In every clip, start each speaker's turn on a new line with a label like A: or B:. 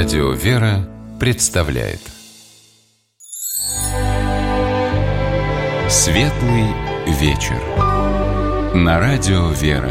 A: Радио «Вера» представляет Светлый вечер на Радио «Вера».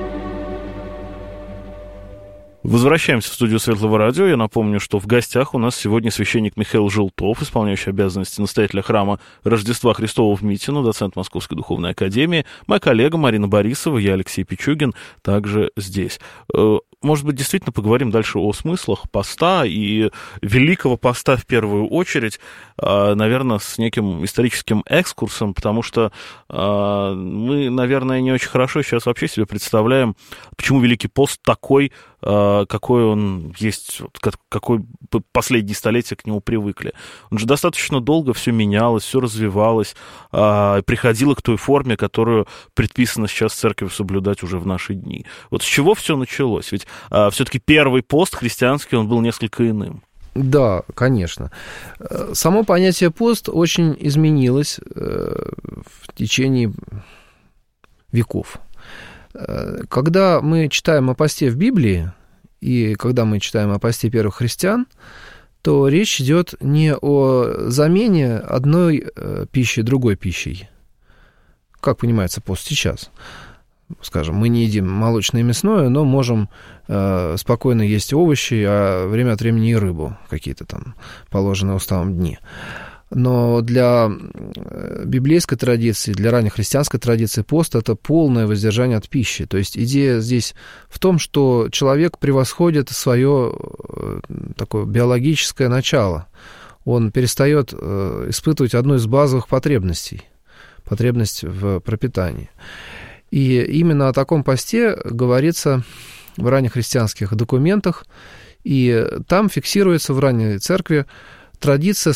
B: Возвращаемся в студию Светлого радио. Я напомню, что в гостях у нас сегодня священник Михаил Желтов, исполняющий обязанности настоятеля храма Рождества Христова в Митино, доцент Московской духовной академии, моя коллега Марина Борисова, я Алексей Пичугин, также здесь. Может быть, действительно поговорим дальше о смыслах поста и Великого поста в первую очередь, наверное, с неким историческим экскурсом, потому что мы, наверное, не очень хорошо сейчас вообще себе представляем, почему Великий пост такой, какой он есть, какой последние столетия к нему привыкли. Он же достаточно долго все менялось, все развивалось, приходило к той форме, которую предписано сейчас церковью соблюдать уже в наши дни. Вот с чего все началось? Ведь все-таки первый пост христианский, он был несколько иным.
C: Да, конечно. Само понятие пост очень изменилось в течение веков. Когда мы читаем о посте в Библии, и когда мы читаем о посте первых христиан, то речь идет не о замене одной пищи другой пищей. Как понимается пост сейчас? Скажем, мы не едим молочное и мясное, но можем спокойно есть овощи, а время от времени и рыбу, какие-то там положенные уставом дни. Но для библейской традиции, для раннехристианской традиции пост – это полное воздержание от пищи. То есть идея здесь в том, что человек превосходит свое такое биологическое начало. Он перестает испытывать одну из базовых потребностей – потребность в пропитании. И именно о таком посте говорится в раннехристианских документах, и там фиксируется в ранней церкви традиция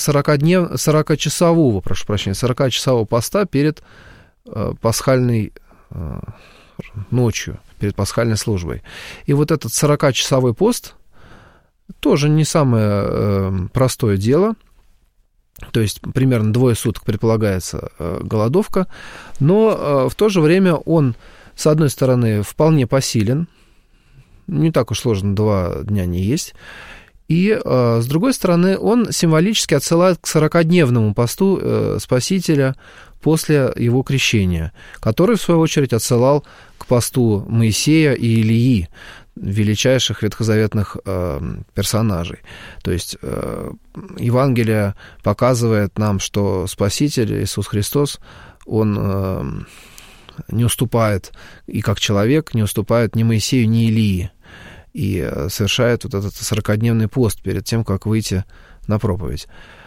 C: 40-часового поста перед пасхальной ночью, перед пасхальной службой. И вот этот 40-часовой пост тоже не самое простое дело. То есть примерно 2 суток предполагается голодовка, но в то же время он, с одной стороны, вполне посилен, не так уж сложно 2 дня не есть, и, с другой стороны, он символически отсылает к 40-дневному посту Спасителя после его крещения, который, в свою очередь, отсылал к посту Моисея и Илии, величайших ветхозаветных персонажей. То есть Евангелие показывает нам, что Спаситель Иисус Христос, Он не уступает и как человек, не уступает ни Моисею, ни Илии, и совершает вот этот 40-дневный пост перед тем, как выйти на проповедь.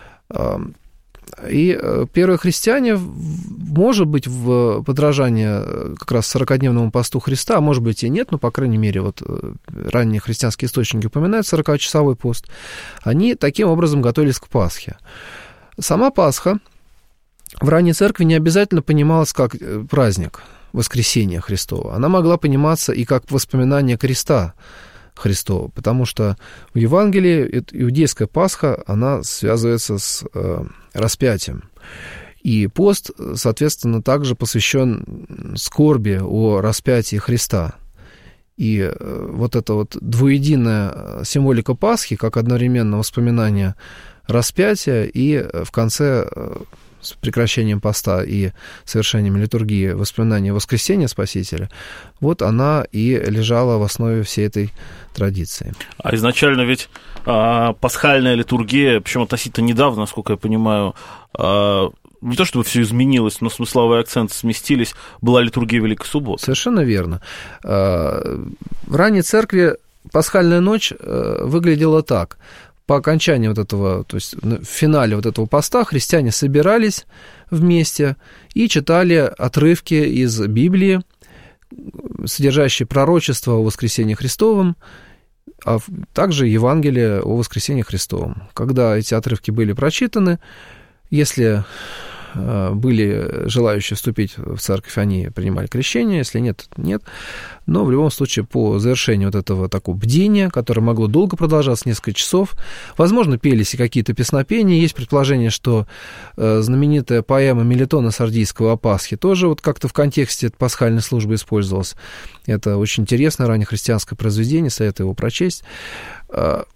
C: И первые христиане, может быть, в подражание как раз 40-дневному посту Христа, а может быть и нет, но, по крайней мере, вот ранние христианские источники упоминают 40-часовой пост, они таким образом готовились к Пасхе. Сама Пасха в ранней церкви не обязательно понималась как праздник воскресения Христова. Она могла пониматься и как воспоминание креста Христова, потому что в Евангелии иудейская Пасха, она связывается с распятием. И пост, соответственно, также посвящен скорби о распятии Христа. И вот эта вот двуединая символика Пасхи, как одновременно воспоминание распятия и в конце с прекращением поста и совершением литургии воспоминания воскресения Спасителя, вот она и лежала в основе всей этой традиции.
B: А изначально ведь пасхальная литургия, причем относительно недавно, насколько я понимаю, не то чтобы все изменилось, но смысловые акценты сместились, была литургия Великой Субботы.
C: Совершенно верно. В ранней церкви пасхальная ночь выглядела так. По окончании вот этого, то есть в финале вот этого поста христиане собирались вместе и читали отрывки из Библии, содержащие пророчество о воскресении Христовом, а также Евангелие о воскресении Христовом. Когда эти отрывки были прочитаны, если были желающие вступить в церковь, они принимали крещение, если нет, нет. Но в любом случае по завершению вот этого такого бдения, которое могло долго продолжаться, несколько часов, возможно, пелись и какие-то песнопения. Есть предположение, что знаменитая поэма Мелитона Сардийского о Пасхе тоже вот как-то в контексте пасхальной службы использовалась. Это очень интересное раннехристианское произведение, советую его прочесть.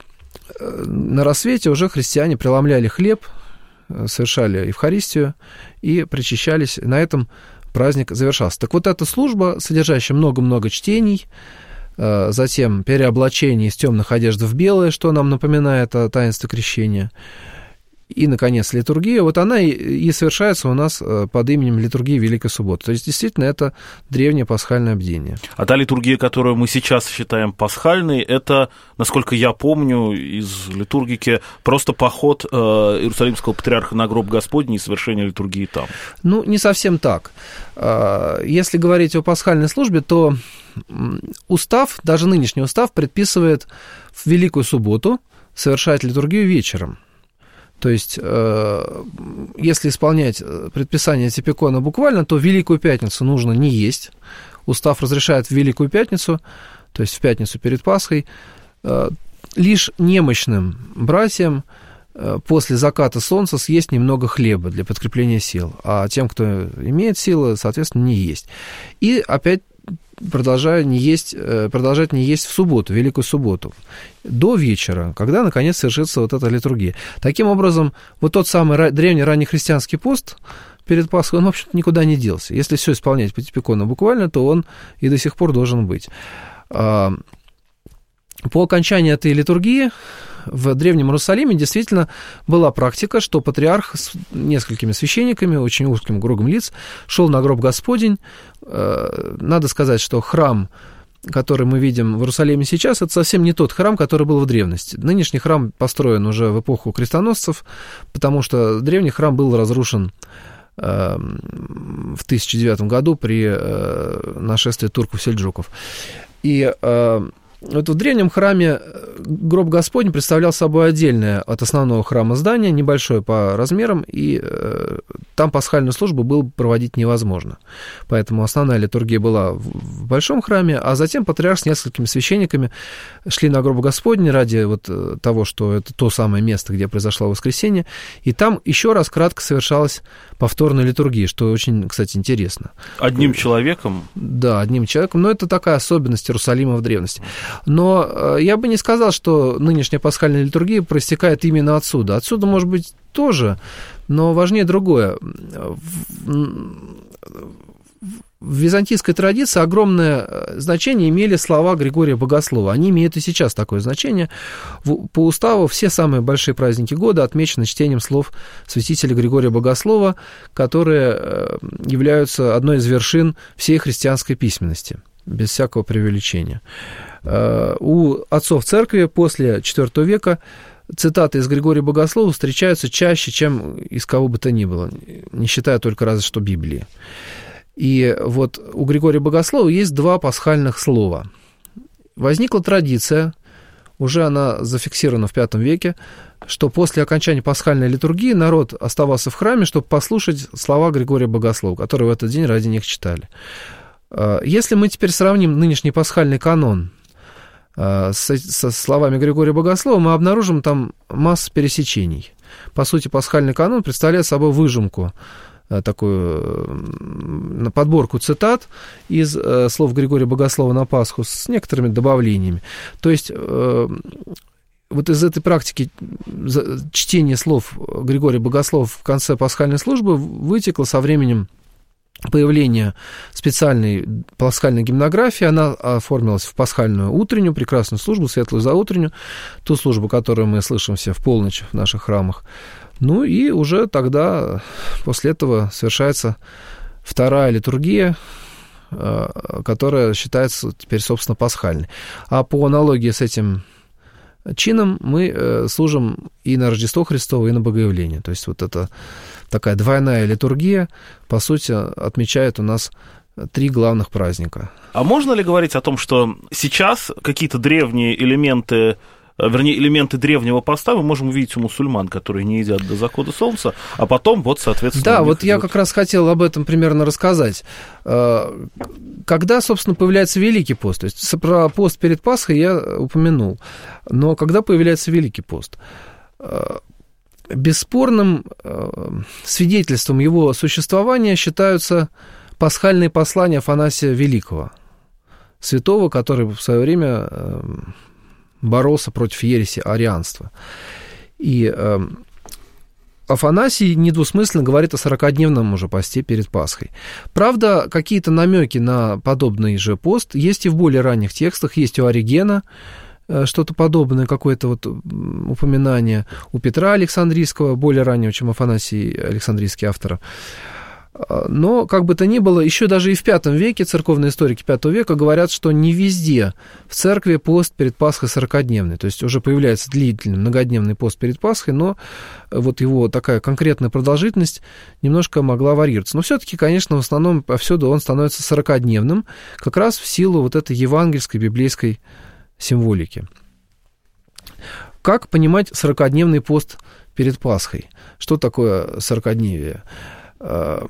C: на рассвете уже христиане преломляли хлеб, совершали Евхаристию и причащались. На этом праздник завершался. Так вот, эта служба, содержащая много-много чтений, затем переоблачение из темных одежд в белое, что нам напоминает о таинстве крещения, и, наконец, литургия, вот она и совершается у нас под именем литургии Великой Субботы. То есть, действительно, это древнее пасхальное бдение.
B: А та литургия, которую мы сейчас считаем пасхальной, это, насколько я помню из литургики, просто поход Иерусалимского патриарха на гроб Господний и совершение литургии там.
C: Ну, не совсем так. Если говорить о пасхальной службе, то устав, даже нынешний устав, предписывает в Великую Субботу совершать литургию вечером. То есть, если исполнять предписание Типикона буквально, то в Великую Пятницу нужно не есть. Устав разрешает в Великую Пятницу, то есть в пятницу перед Пасхой, лишь немощным братьям после заката солнца съесть немного хлеба для подкрепления сил, а тем, кто имеет силы, соответственно, не есть. И опять продолжать не есть в субботу, Великую Субботу, до вечера, когда, наконец, совершится вот эта литургия. Таким образом, вот тот самый древний раннехристианский пост перед Пасхой, он, в общем-то, никуда не делся. Если все исполнять по Типикону буквально, то он и до сих пор должен быть. По окончании этой литургии в Древнем Иерусалиме действительно была практика, что патриарх с несколькими священниками, очень узким кругом лиц, шел на гроб Господень. Надо сказать, что храм, который мы видим в Иерусалиме сейчас, это совсем не тот храм, который был в древности. Нынешний храм построен уже в эпоху крестоносцев, потому что древний храм был разрушен в 1009 году при нашествии турков-сельджуков. И вот в древнем храме гроб Господень представлял собой отдельное от основного храма здание, небольшое по размерам, и там пасхальную службу было проводить невозможно. Поэтому основная литургия была в большом храме, а затем патриарх с несколькими священниками шли на гроб Господень ради вот того, что это то самое место, где произошло воскресение, и там еще раз кратко совершалась повторная литургия, что очень, кстати, интересно.
B: Одним человеком?
C: Да, одним человеком, но это такая особенность Иерусалима в древности. Но я бы не сказал, что нынешняя пасхальная литургия проистекает именно отсюда. Отсюда, может быть, тоже, но важнее другое. В византийской традиции огромное значение имели слова Григория Богослова. Они имеют и сейчас такое значение. По уставу все самые большие праздники года отмечены чтением слов святителя Григория Богослова, которые являются одной из вершин всей христианской письменности, без всякого преувеличения. У отцов церкви после IV века цитаты из Григория Богослова встречаются чаще, чем из кого бы то ни было, не считая только разве что Библии. И вот у Григория Богослова есть два пасхальных слова. Возникла традиция, уже она зафиксирована в V веке, что после окончания пасхальной литургии народ оставался в храме, чтобы послушать слова Григория Богослова, которые в этот день ради них читали. Если мы теперь сравним нынешний пасхальный канон со словами Григория Богослова, мы обнаружим там массу пересечений. По сути, пасхальный канон представляет собой выжимку, такую подборку цитат из слов Григория Богослова на Пасху с некоторыми добавлениями. То есть вот из этой практики чтения слов Григория Богослова в конце пасхальной службы вытекло со временем появление специальной пасхальной гимнографии. Она оформилась в пасхальную утреннюю, прекрасную службу, светлую заутреннюю, ту службу, которую мы слышим все в полночь в наших храмах. Ну и уже тогда, после этого, совершается вторая литургия, которая считается теперь, собственно, пасхальной. А по аналогии с этим чином мы служим и на Рождество Христово, и на Богоявление. То есть вот это такая двойная литургия, по сути, отмечает у нас три главных праздника.
B: А можно ли говорить о том, что сейчас какие-то древние элементы, вернее, элементы древнего поста мы можем увидеть у мусульман, которые не едят до захода солнца, а потом, вот, соответственно...
C: Да, вот я как раз хотел об этом примерно рассказать. Когда, собственно, появляется Великий пост? То есть про пост перед Пасхой я упомянул. Но когда появляется Великий пост? Бесспорным свидетельством его существования считаются пасхальные послания Афанасия Великого, святого, который в свое время боролся против ереси арианства. И Афанасий недвусмысленно говорит о 40-дневном уже посте перед Пасхой. Правда, какие-то намеки на подобный же пост есть и в более ранних текстах, есть у Оригена что-то подобное, какое-то вот упоминание у Петра Александрийского, более раннего, чем Афанасий Александрийский автор. Но, как бы то ни было, еще даже и в V веке церковные историки V века говорят, что не везде в церкви пост перед Пасхой 40-дневный. То есть уже появляется длительный многодневный пост перед Пасхой, но вот его такая конкретная продолжительность немножко могла варьироваться. Но все-таки, конечно, в основном повсюду он становится 40-дневным, как раз в силу вот этой евангельской, библейской символики. Как понимать 40-дневный пост перед Пасхой? Что такое 40-дневие? В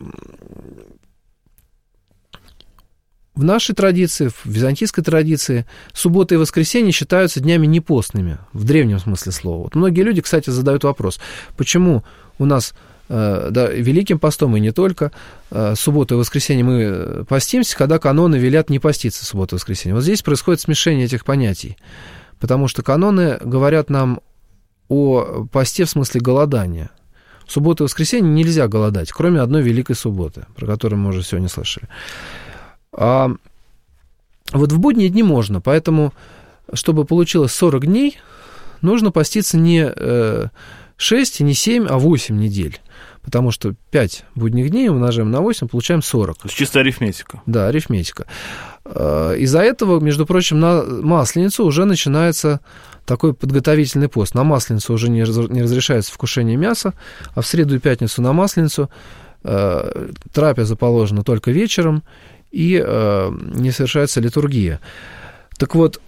C: нашей традиции, в византийской традиции, суббота и воскресенье считаются днями непостными, в древнем смысле слова. Вот многие люди, кстати, задают вопрос, почему у нас Великим постом и не только, субботу и воскресенье мы постимся, когда каноны велят не поститься субботу и воскресенье. Вот здесь происходит смешение этих понятий, потому что каноны говорят нам о посте в смысле голодания. В субботу и воскресенье нельзя голодать, кроме одной великой субботы, про которую мы уже сегодня слышали. А вот в будние дни можно, поэтому, чтобы получилось 40 дней, нужно поститься не 6, не 7, а 8 недель. Потому что 5 будних дней умножаем на 8, получаем 40.
B: То есть чисто арифметика.
C: Да, арифметика. Из-за этого, между прочим, на Масленицу уже начинается такой подготовительный пост. На Масленицу уже не разрешается вкушение мяса, а в среду и пятницу на Масленицу трапеза положена только вечером, и не совершается литургия. Так вот,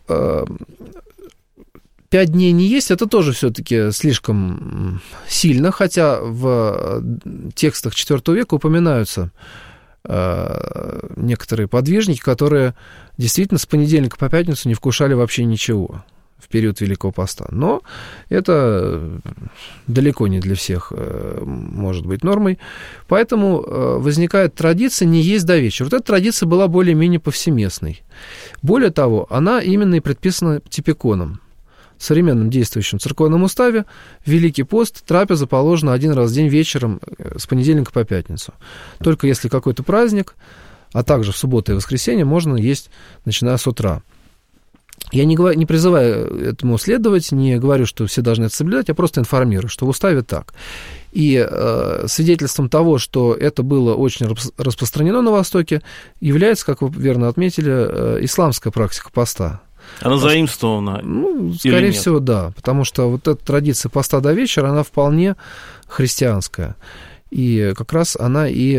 C: 5 дней не есть, это тоже все-таки слишком сильно, хотя в текстах IV века упоминаются некоторые подвижники, которые действительно с понедельника по пятницу не вкушали вообще ничего в период Великого Поста. Но это далеко не для всех может быть нормой. Поэтому возникает традиция не есть до вечера. Вот эта традиция была более-менее повсеместной. Более того, она именно и предписана Типиконом. В современном действующем церковном уставе Великий пост, трапеза положена один раз в день вечером с понедельника по пятницу. Только если какой-то праздник, а также в субботу и воскресенье, можно есть, начиная с утра. Я не призываю этому следовать, не говорю, что все должны это соблюдать, я просто информирую, что в уставе так. И свидетельством того, что это было очень распространено на Востоке, является, как вы верно отметили, исламская практика поста.
B: Она заимствована?
C: Скорее всего, да, потому что вот эта традиция поста до вечера, она вполне христианская. И как раз она и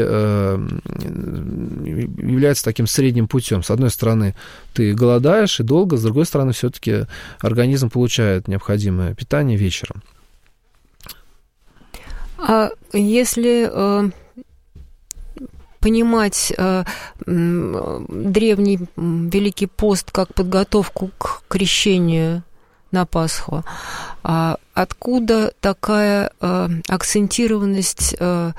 C: является таким средним путем. С одной стороны, ты голодаешь и долго, с другой стороны, все-таки организм получает необходимое питание вечером.
D: А если понимать древний Великий пост как подготовку к крещению на Пасху, откуда такая акцентированность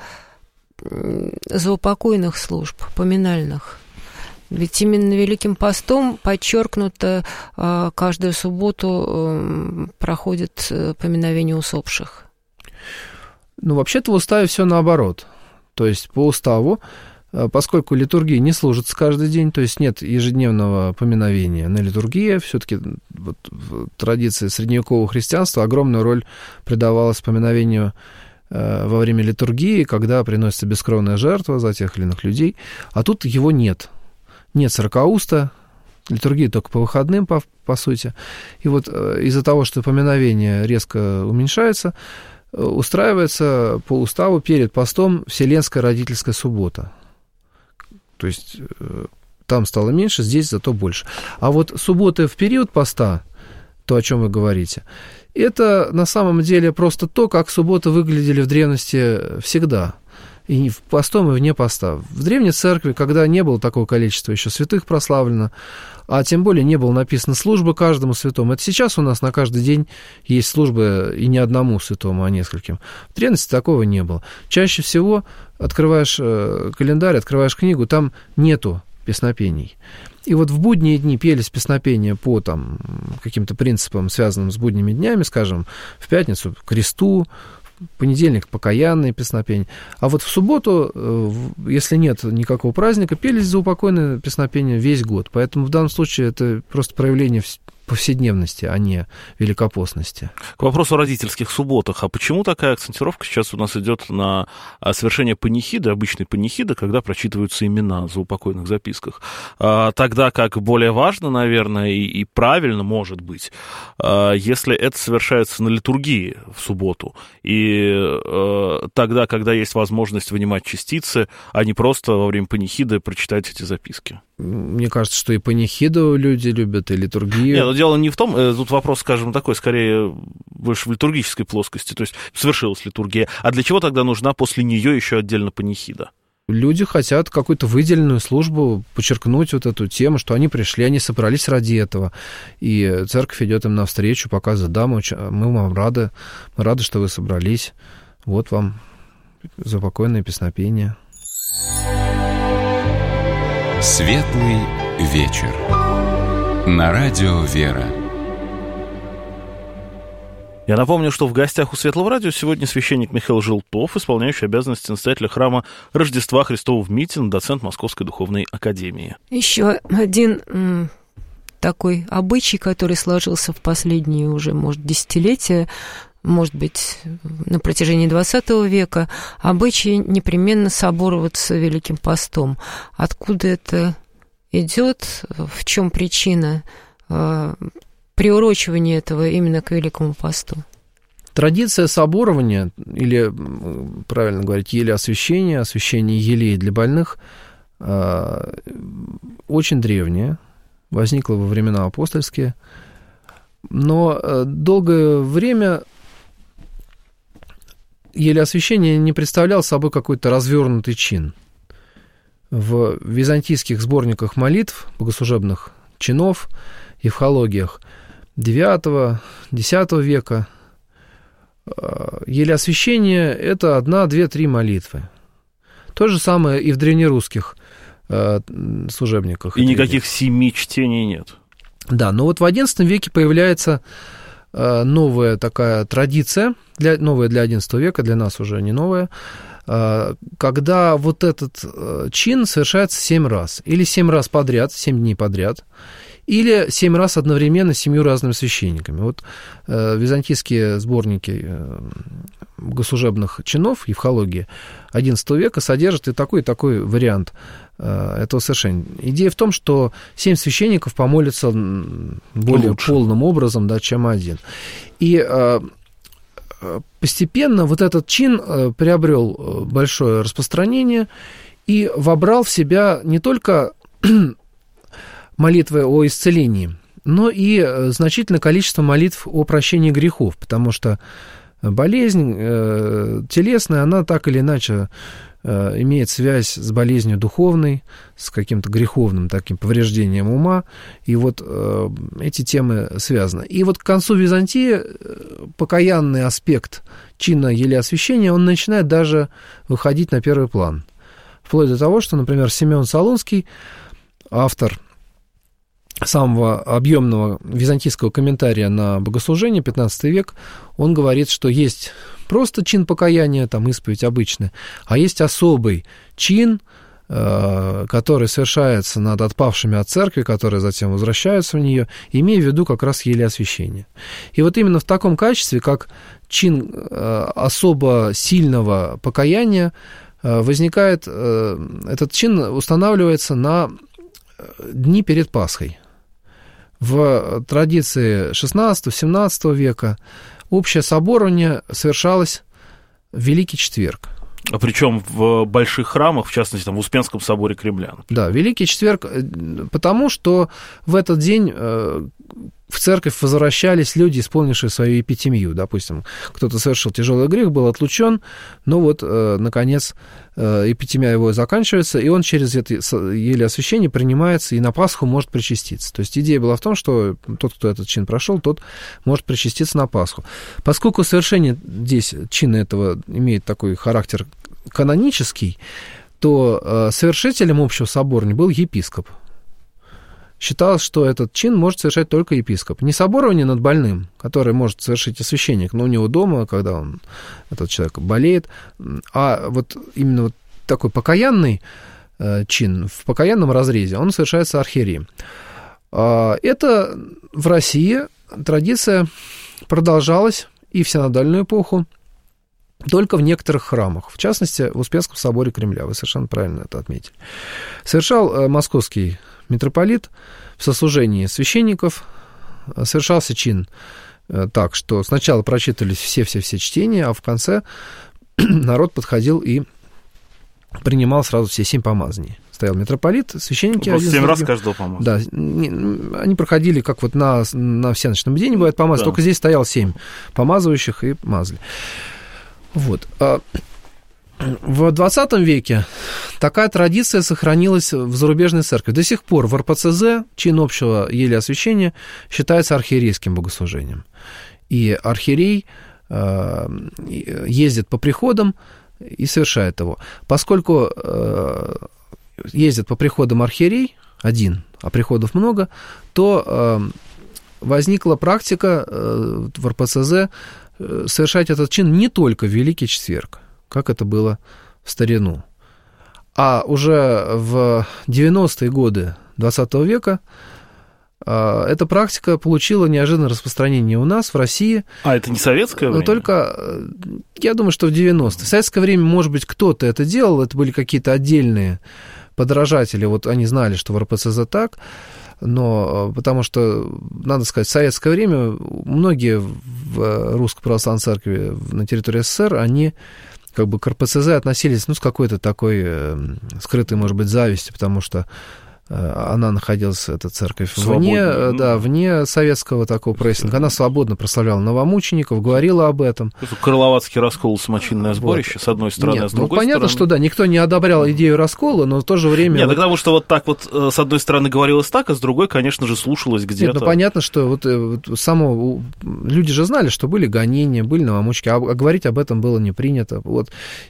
D: заупокойных служб, поминальных? Ведь именно Великим постом подчеркнуто, каждую субботу проходит поминовение усопших.
C: Вообще-то в уставе все наоборот. То есть по уставу, поскольку литургия не служится каждый день, то есть нет ежедневного поминовения на литургии, все-таки вот в традиции средневекового христианства огромную роль придавалась поминовению во время литургии, когда приносится бескровная жертва за тех или иных людей, а тут его нет. Нет сорокауста, литургия только по выходным, по сути. И вот из-за того, что поминовение резко уменьшается, устраивается по уставу перед постом Вселенская родительская суббота. То есть там стало меньше, здесь зато больше. А вот суббота в период поста, то, о чем вы говорите, это на самом деле просто то, как субботы выглядели в древности всегда. И в постом, и вне поста. В древней церкви, когда не было такого количества еще святых прославлено, а тем более не было написано служба каждому святому. Это сейчас у нас на каждый день есть службы и не одному святому, а нескольким. В древности такого не было. Чаще всего открываешь календарь, открываешь книгу, там нету песнопений. И вот в будние дни пелись песнопения по там, каким-то принципам, связанным с будними днями, скажем, в пятницу к кресту, в понедельник покаянные песнопения. А вот в субботу, если нет никакого праздника, пелись заупокойные песнопения весь год. Поэтому в данном случае это просто проявление повседневности, а не великопостности.
B: К вопросу о родительских субботах. А почему такая акцентировка сейчас у нас идет на совершение панихиды, обычной панихиды, когда прочитываются имена в заупокойных записках? Тогда как более важно, наверное, и правильно, может быть, если это совершается на литургии в субботу, и тогда, когда есть возможность вынимать частицы, а не просто во время панихиды прочитать эти записки.
C: Мне кажется, что и панихиду люди любят, и литургию.
B: Нет, но дело не в том, тут вопрос, скажем, такой, скорее, больше в литургической плоскости, то есть совершилась литургия, а для чего тогда нужна после нее еще отдельно панихида?
C: Люди хотят какую-то выделенную службу, подчеркнуть вот эту тему, что они пришли, они собрались ради этого, и церковь идет им навстречу, показывает: да, мы вам рады, мы рады, что вы собрались, вот вам заупокойное песнопение.
A: Светлый вечер. На радио «Вера».
B: Я напомню, что в гостях у Светлого радио сегодня священник Михаил Желтов, исполняющий обязанности настоятеля храма Рождества Христова в Митино, доцент Московской духовной академии.
D: Еще один такой обычай, который сложился в последние уже, может, десятилетия, может быть, на протяжении XX века, обычай непременно собороваться Великим постом. Откуда это идет, в чем причина приурочивания этого именно к Великому посту?
C: Традиция соборования, или, правильно говорить, елеосвящения, освящение елей для больных, очень древняя, возникла во времена апостольские, но долгое время елеосвящение не представлял собой какой-то развернутый чин. В византийских сборниках молитв, богослужебных чинов, евхологиях IX-X века елеосвящение – это 1, 2, 3 молитвы. То же самое и в древнерусских служебниках.
B: И никаких 7 чтений нет.
C: Да, но вот в XI веке появляется новая такая традиция, новая для XI века, для нас уже не новая, когда вот этот чин совершается 7 раз. Или 7 раз подряд, 7 дней подряд, или 7 раз одновременно с 7 разными священниками. Вот византийские сборники богослужебных чинов, евхологии XI века содержат и такой вариант этого совершения. Идея в том, что 7 священников помолятся более лучше, полным образом, да, чем один. И постепенно вот этот чин приобрел большое распространение и вобрал в себя не только молитвы о исцелении, но и значительное количество молитв о прощении грехов, потому что болезнь телесная, она так или иначе имеет связь с болезнью духовной, с каким-то греховным таким повреждением ума, и вот эти темы связаны. И вот к концу Византии покаянный аспект чина елеосвящения, он начинает даже выходить на первый план. Вплоть до того, что, например, Симеон Солунский, автор самого объемного византийского комментария на богослужение, 15 век, он говорит, что есть просто чин покаяния, там исповедь обычная, а есть особый чин, который совершается над отпавшими от церкви, которые затем возвращаются в нее, имея в виду как раз елеосвящение. И вот именно в таком качестве, как чин особо сильного покаяния, возникает, этот чин устанавливается на дни перед Пасхой. В традиции XVI-XVII века общее соборование совершалось в Великий Четверг.
B: А причем в больших храмах, в частности, там, в Успенском соборе Кремля.
C: Да, Великий Четверг, потому что в этот день в церковь возвращались люди, исполнившие свою епитемию. Допустим, кто-то совершил тяжелый грех, был отлучен, но вот, наконец, епитемия его заканчивается, и он через это елеосвящение принимается и на Пасху может причаститься. То есть идея была в том, что тот, кто этот чин прошел, тот может причаститься на Пасху. Поскольку совершение здесь чина этого имеет такой характер канонический, то совершителем общего соборования был епископ. Считалось, что этот чин может совершать только епископ. Не соборование над больным, который может совершить и священник, но у него дома, когда этот человек болеет, а вот именно вот такой покаянный чин, в покаянном разрезе, он совершается архиереем. Это в России традиция продолжалась и в синодальную эпоху, только в некоторых храмах, в частности, в Успенском соборе Кремля, вы совершенно правильно это отметили. Совершал московский митрополит в сослужении священников, совершался чин так, что сначала прочитывались все чтения, а в конце народ подходил и принимал сразу все 7 помазаний. Стоял митрополит, священники...
B: Просто 7 раз каждого помазали.
C: Да, они проходили, как вот на всеночном день бывает помазать, да. Только здесь стоял 7 помазывающих и мазали. Вот. В 20 веке такая традиция сохранилась в зарубежной церкви. До сих пор в РПЦЗ чин общего елеосвящения считается архиерейским богослужением. И архиерей ездит по приходам и совершает его. Поскольку ездит по приходам архиерей один, а приходов много, то возникла практика в РПЦЗ совершать этот чин не только в Великий Четверг, как это было в старину, а уже в 90-е годы XX века эта практика получила неожиданное распространение у нас, в России.
B: А это не советское время?
C: Но только, я думаю, что в 90-е. В советское время, может быть, кто-то это делал, это были какие-то отдельные подражатели, вот они знали, что в РПЦЗ так, но потому что, надо сказать, в советское время многие в Русской Православной Церкви на территории СССР, они как бы к РПЦЗ относились, с какой-то такой скрытой, может быть, завистью, потому что она находилась, эта церковь, вне советского такого прессинга. Она свободно прославляла новомучеников, говорила об этом.
B: Крыловацкий раскол, самочинное сборище, с одной стороны, а с другой
C: понятно,
B: стороны...
C: что никто не одобрял идею раскола, но в то же время...
B: Нет, потому что вот так вот с одной стороны говорилось так, а с другой, конечно же, слушалось где-то.
C: Нет, понятно, что люди же знали, что были гонения, были новомученики, а говорить об этом было не принято. Вот.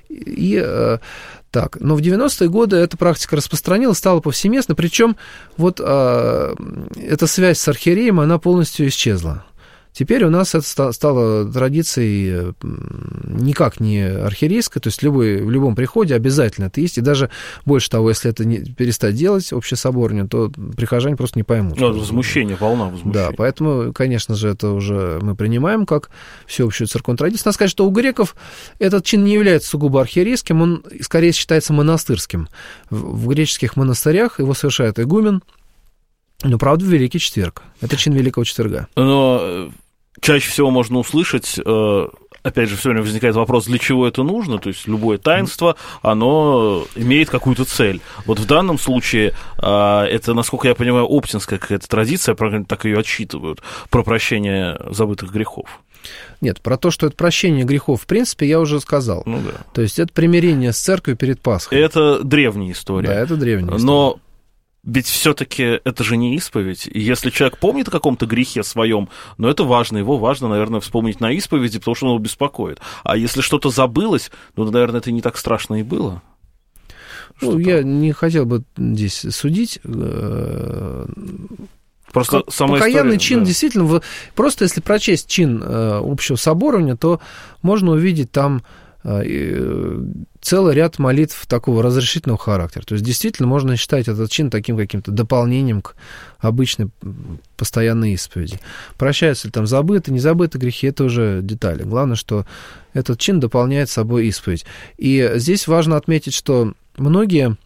C: Так, но в 90-е годы эта практика распространилась, стала повсеместной, причем вот эта связь с архиереем, она полностью исчезла. Теперь у нас это стало традицией никак не архиерейской, то есть в любом приходе обязательно это есть, и даже больше того, если это перестать делать общесоборнее, то прихожане просто не поймут.
B: Возмущение, волна возмущения.
C: Да, поэтому, конечно же, это уже мы принимаем как всеобщую церковную традицию. Надо сказать, что у греков этот чин не является сугубо архиерейским, он скорее считается монастырским. В греческих монастырях его совершает игумен, но, правда, в Великий Четверг. Это чин Великого Четверга.
B: Но чаще всего можно услышать, опять же, все время возникает вопрос, для чего это нужно, то есть любое таинство, оно имеет какую-то цель. Вот в данном случае это, насколько я понимаю, оптинская какая-то традиция, так ее отсчитывают, про прощение забытых грехов.
C: Нет, про то, что это прощение грехов, в принципе, я уже сказал.
B: Ну да.
C: То есть это примирение с церковью перед Пасхой.
B: Это древняя история.
C: Да, это древняя история.
B: Но ведь все-таки это же не исповедь. И если человек помнит о каком-то грехе своем, но это важно, его важно, наверное, вспомнить на исповеди, потому что он его беспокоит. А если что-то забылось, ну, наверное, это не так страшно и было.
C: Я не хотел бы здесь судить.
B: Просто
C: покаянный чин, да. Действительно, просто если прочесть чин общего соборования, то можно увидеть там целый ряд молитв такого разрешительного характера. То есть, действительно, можно считать этот чин таким каким-то дополнением к обычной постоянной исповеди. Прощаются ли там забытые, незабытые грехи, это уже детали. Главное, что этот чин дополняет собой исповедь. И здесь важно отметить, что многие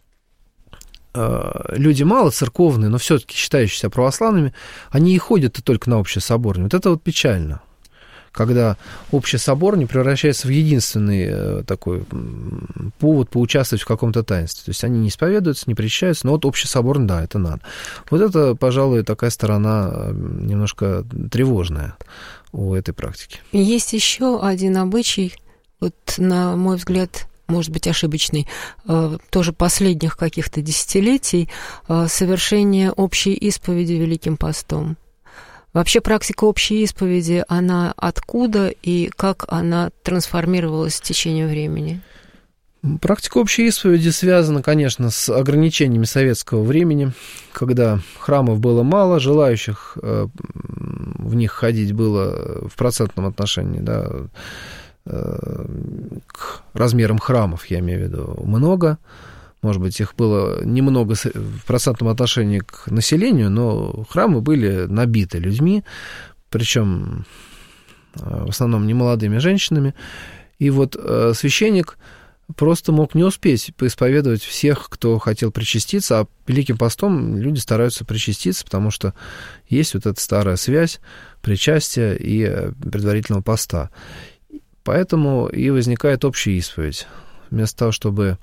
C: люди мало церковные, но все-таки считающиеся православными, они и ходят только на общее соборное. Вот это вот печально. Когда общее соборное превращается в единственный такой повод поучаствовать в каком-то таинстве. То есть они не исповедуются, не причащаются, но вот общее соборное, да, это надо. Вот это, пожалуй, такая сторона немножко тревожная у этой практики.
D: Есть еще один обычай, вот на мой взгляд, может быть, ошибочный, тоже последних каких-то десятилетий, совершение общей исповеди Великим постом. Вообще практика общей исповеди, она откуда и как она трансформировалась в течение времени?
C: Практика общей исповеди связана, конечно, с ограничениями советского времени, когда храмов было мало, желающих в них ходить было в процентном отношении, да, к размерам храмов, я имею в виду, много. Может быть, их было немного в процентном отношении к населению, но храмы были набиты людьми, причем в основном немолодыми женщинами. И вот священник просто мог не успеть поисповедовать всех, кто хотел причаститься, а Великим постом люди стараются причаститься, потому что есть вот эта старая связь причастия и предварительного поста. Поэтому и возникает общая исповедь. Вместо того, чтобы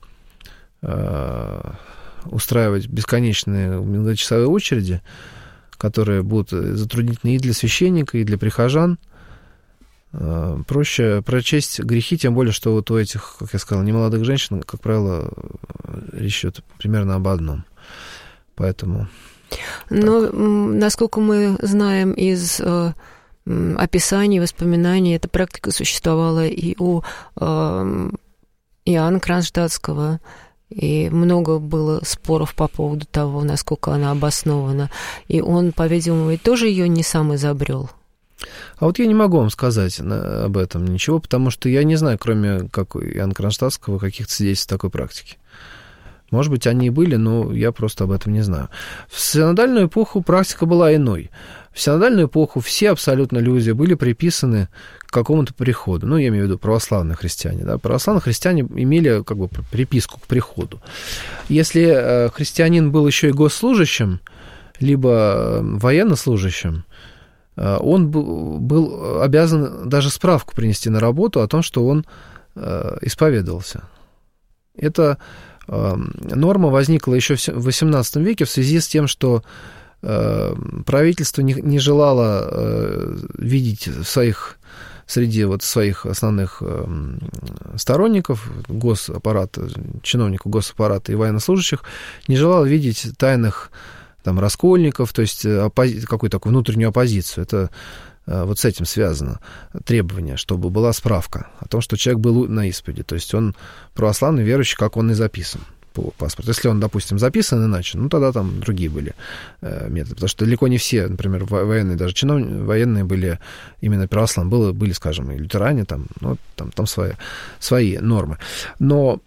C: устраивать бесконечные многочасовые очереди, которые будут затруднительны и для священника, и для прихожан, проще прочесть грехи, тем более, что вот у этих, как я сказал, немолодых женщин, как правило, речь идет примерно об одном. Поэтому...
D: Но, насколько мы знаем из описаний, воспоминаний, эта практика существовала и у Иоанна Кронштадтского, и много было споров по поводу того, насколько она обоснована. И он, по-видимому, тоже ее не сам изобрел.
C: А вот я не могу вам сказать об этом ничего, потому что я не знаю, кроме как Иоанна Кронштадтского, каких-то свидетельств такой практики. Может быть, они и были, но я просто об этом не знаю. В синодальную эпоху практика была иной. В синодальную эпоху все абсолютно люди были приписаны к какому-то приходу. Ну, я имею в виду православные христиане. Да? Православные христиане имели как бы приписку к приходу. Если христианин был еще и госслужащим, либо военнослужащим, он был обязан даже справку принести на работу о том, что он исповедовался. Эта норма возникла еще в XVIII веке в связи с тем, что правительство не желало видеть среди вот своих основных сторонников госаппарата, чиновников госаппарата и военнослужащих, не желало видеть тайных там раскольников, то есть какую-то такую внутреннюю оппозицию. Это вот с этим связано требование, чтобы была справка о том, что человек был на исповеди. То есть он православный верующий, как он и записан по паспорту. Если он, допустим, записан иначе, ну, тогда там другие были методы. Потому что далеко не все, например, военные, даже военные были именно православные. Были, скажем, и лютеране, там, ну, там свои нормы. Но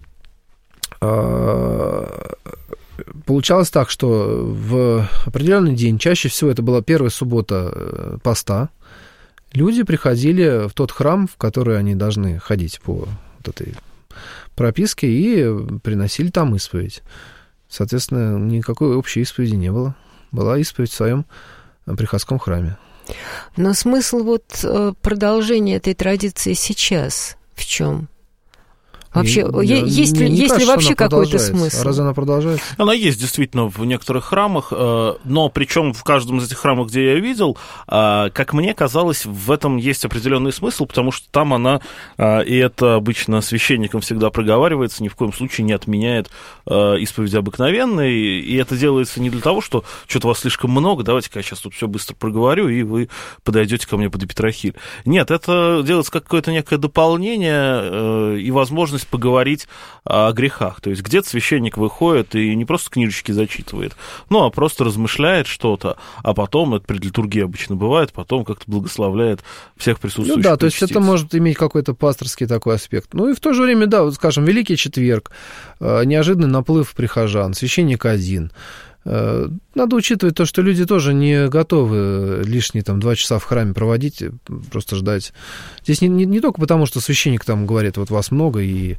C: получалось так, что в определенный день, чаще всего это была первая суббота поста, люди приходили в тот храм, в который они должны ходить по вот этой прописке, и приносили там исповедь. Соответственно, никакой общей исповеди не было. Была исповедь в своем приходском храме.
D: Но смысл вот продолжения этой традиции сейчас в чем? Вообще, есть ли вообще какой-то смысл?
C: А разве она продолжается?
B: Она есть действительно в некоторых храмах, но причем в каждом из этих храмов, где я видел, как мне казалось, в этом есть определенный смысл, потому что там она, и это обычно священникам всегда проговаривается, ни в коем случае не отменяет исповеди обыкновенной, и это делается не для того, что что-то у вас слишком много, давайте-ка я сейчас тут все быстро проговорю, и вы подойдете ко мне под эпитрахиль. Нет, это делается как какое-то некое дополнение и возможность поговорить о грехах. То есть где-то священник выходит и не просто книжечки зачитывает, ну, а просто размышляет что-то, а потом, это при литургии обычно бывает, потом как-то благословляет всех присутствующих.
C: Ну да, то есть это может иметь какой-то пасторский такой аспект. Ну и в то же время, да, вот, скажем, Великий Четверг, неожиданный наплыв прихожан, священник один. Надо учитывать то, что люди тоже не готовы лишние там 2 часа в храме проводить, просто ждать. Здесь не только потому, что священник там говорит, вот вас много, и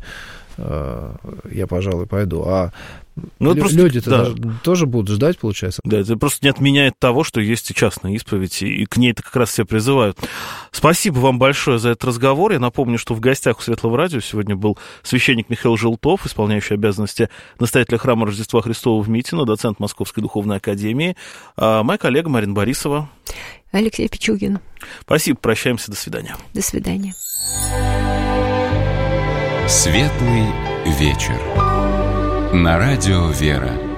C: я, пожалуй, пойду, а люди-то тоже будут ждать, получается.
B: Да, это просто не отменяет того, что есть и частная исповедь, и к ней-то как раз все призывают. Спасибо вам большое за этот разговор. Я напомню, что в гостях у Светлого радио сегодня был священник Михаил Желтов, исполняющий обязанности настоятеля храма Рождества Христова в Митино, доцент Московской духовной академии, моя коллега Марина Борисова.
D: Алексей Пичугин.
B: Спасибо, прощаемся, до свидания.
D: До свидания.
A: Светлый вечер. На радио «Вера».